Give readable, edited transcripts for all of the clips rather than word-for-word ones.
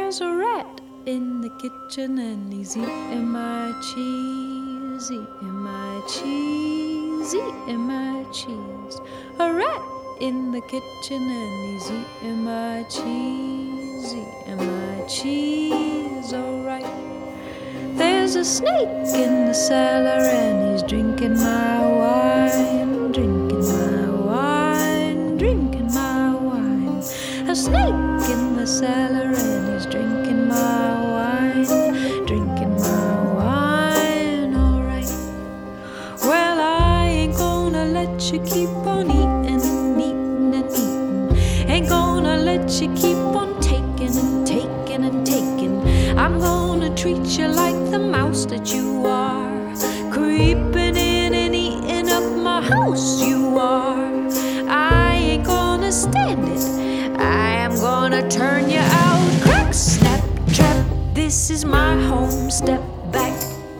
There's a rat in the kitchen and he's eating my cheese, eating my cheese, eating my cheese. A rat in the kitchen and he's eating my cheese, eating my cheese, alright. There's a snake in the cellar and he's drinking my wine, drinking my wine, drinking my wine. A snake in the cellar and he's drinking my wine, drinking my wine, alright. Well, I ain't gonna let you keep on eating and eating and eating. Ain't gonna let you keep on taking and taking and taking. I'm gonna treat you like the mouse that you are, creeping in and eating up my house you are. I ain't gonna stand it, I am gonna turn you out. Crack, snap, trap, this is my home, step back.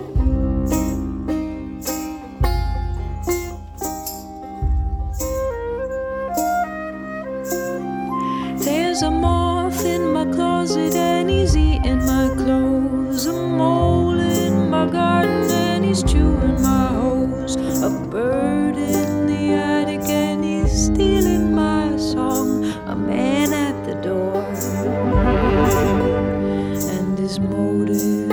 There's a moth in my closet and he's eating my clothes. A mole in my garden and he's chewing my hose. A bird in the attic and he's stealing my song. A man at the door and his motive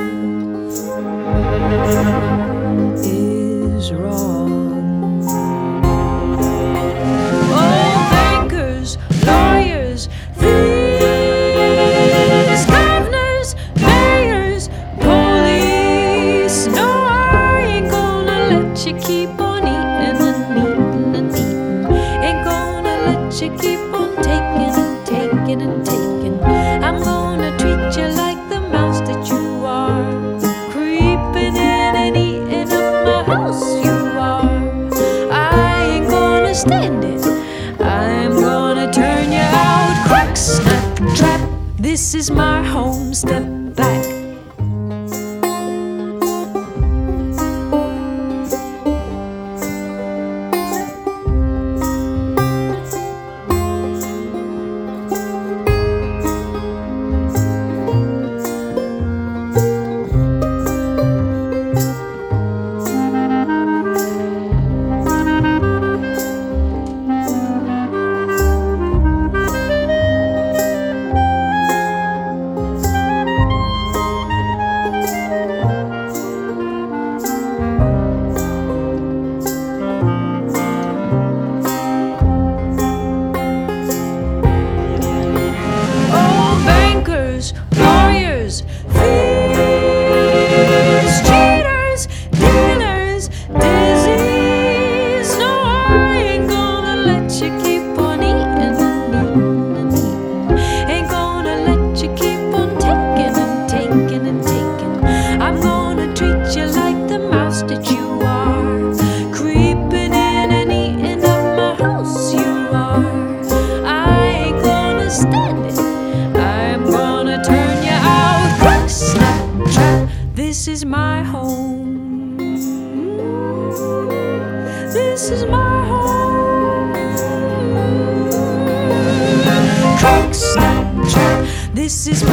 is wrong. Oh, bankers, lawyers, thieves, governors, mayors, police. No, I ain't gonna let you keep on eating and eating and eating. Ain't gonna let you keep on taking and taking and taking. I'm gonna treat you like the mouse that you are, creeping in and eating up my house you are. I ain't gonna stand it, I'm gonna turn you out. Crack, snap, trap, this is my home, step back. Lawyers, thieves, cheaters, dealers, disease. No, I ain't gonna let you keep on eating and eating and eating. Ain't gonna let you keep on taking and taking and taking. I'm gonna treat you like the mouse that you are, creeping in and eating up my house you are. I ain't gonna stand it, I'm gonna turn you out. Crack, snap, trap, this is my home. This is my home. Crack, snap, trap, this is